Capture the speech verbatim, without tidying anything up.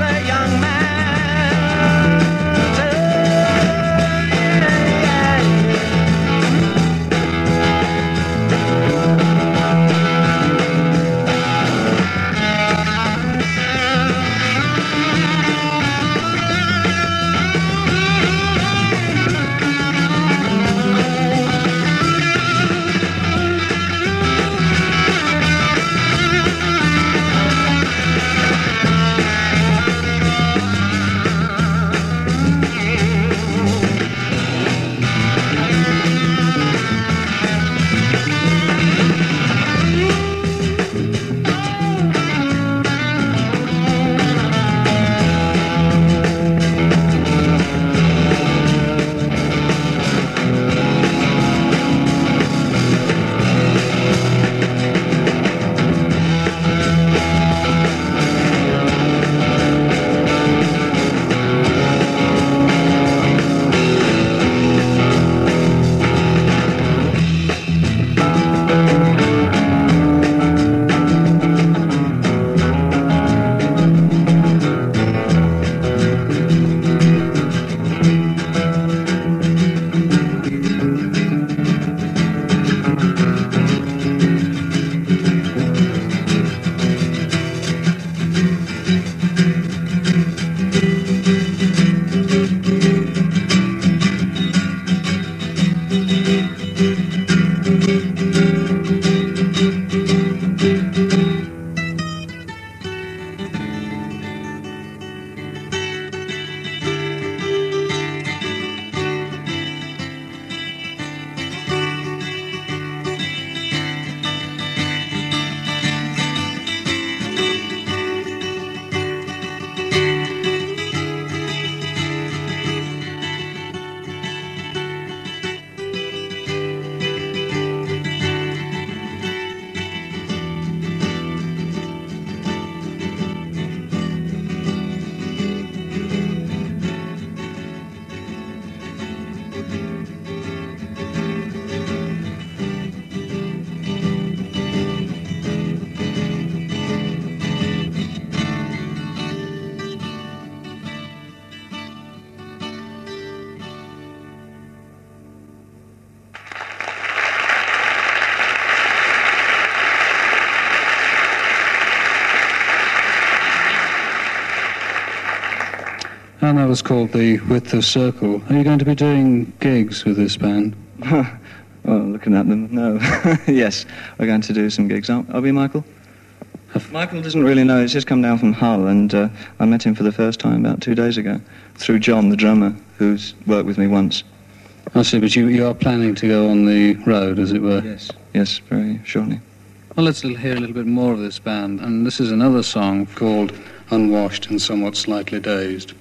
say, young man. And that was called The Width of Circle. Are you going to be doing gigs with this band? Well, looking at them, no. Yes, we're going to do some gigs. Are, are we, Michael? Michael doesn't really know. He's just come down from Hull, and uh, I met him for the first time about two days ago through John, the drummer, who's worked with me once. I see, but you, you are planning to go on the road, as it were? Yes, yes, very shortly. Well, let's hear a little bit more of this band, and this is another song called Unwashed and Somewhat Slightly Dazed.